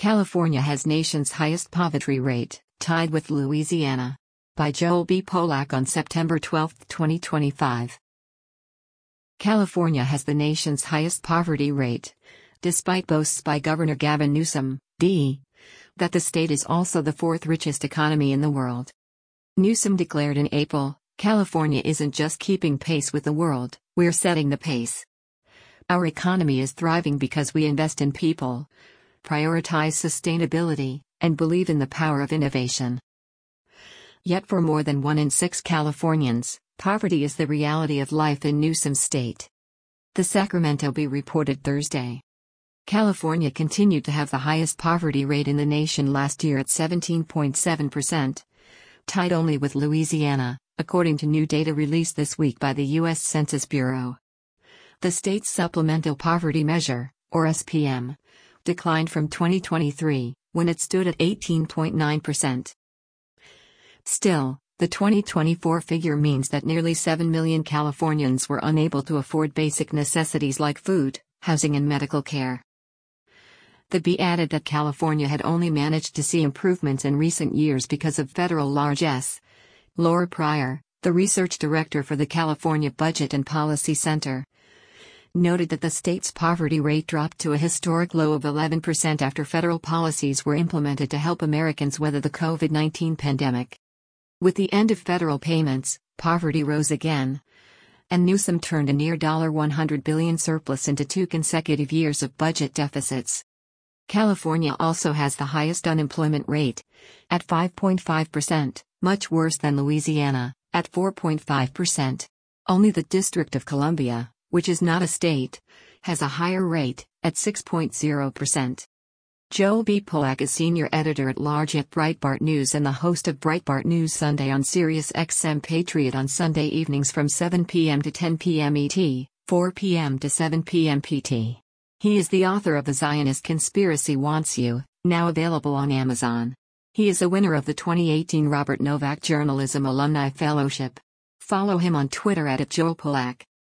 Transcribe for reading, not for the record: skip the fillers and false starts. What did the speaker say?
California has nation's highest poverty rate, tied with Louisiana. By Joel B. Polak on September 12, 2025. California has the nation's highest poverty rate, despite boasts by Governor Gavin Newsom, D. that the state is also the fourth richest economy in the world. Newsom declared in April, "California isn't just keeping pace with the world, we're setting the pace. Our economy is thriving because we invest in people, prioritize sustainability, and believe in the power of innovation." Yet for more than 1 in 6 Californians, poverty is the reality of life in Newsom's state. The Sacramento Bee reported Thursday. California continued to have the highest poverty rate in the nation last year at 17.7%, tied only with Louisiana, according to new data released this week by the U.S. Census Bureau. The state's supplemental poverty measure, or SPM, declined from 2023, when it stood at 18.9%. Still, the 2024 figure means that nearly 7 million Californians were unable to afford basic necessities like food, housing and medical care. The Bee added that California had only managed to see improvements in recent years because of federal largesse. Laura Pryor, the research director for the California Budget and Policy Center, noted that the state's poverty rate dropped to a historic low of 11% after federal policies were implemented to help Americans weather the COVID-19 pandemic. With the end of federal payments, poverty rose again, and Newsom turned a near $100 billion surplus into 2 consecutive years of budget deficits. California also has the highest unemployment rate, at 5.5%, much worse than Louisiana, at 4.5%. Only the District of Columbia, which is not a state, has a higher rate, at 6.0%. Joel B. Polak is senior editor-at-large at Breitbart News and the host of Breitbart News Sunday on Sirius XM Patriot on Sunday evenings from 7 p.m. to 10 p.m. ET, 4 p.m. to 7 p.m. PT. He is the author of The Zionist Conspiracy Wants You, now available on Amazon. He is a winner of the 2018 Robert Novak Journalism Alumni Fellowship. Follow him on Twitter @JoelPolak.